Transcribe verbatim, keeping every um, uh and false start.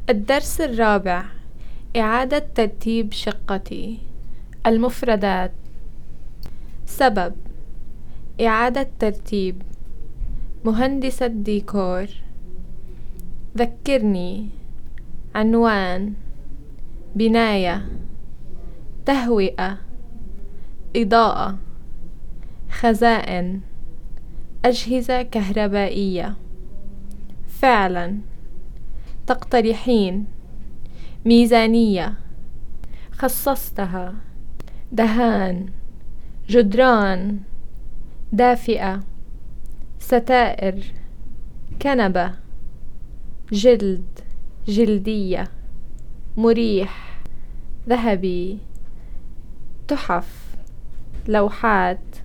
الدرس الرابع: إعادة ترتيب شقتي. المفردات: سبب: إعادة ترتيب. مهندسة ديكور. ذكرني. عنوان. بناية. تهوئة. إضاءة. خزائن. أجهزة كهربائية. فعلا. تقترحين. ميزانية. خصصتها. دهان. جدران. دافئة. ستائر. كنبة. جلد. جلدية. مريح. ذهبي. تحف. لوحات.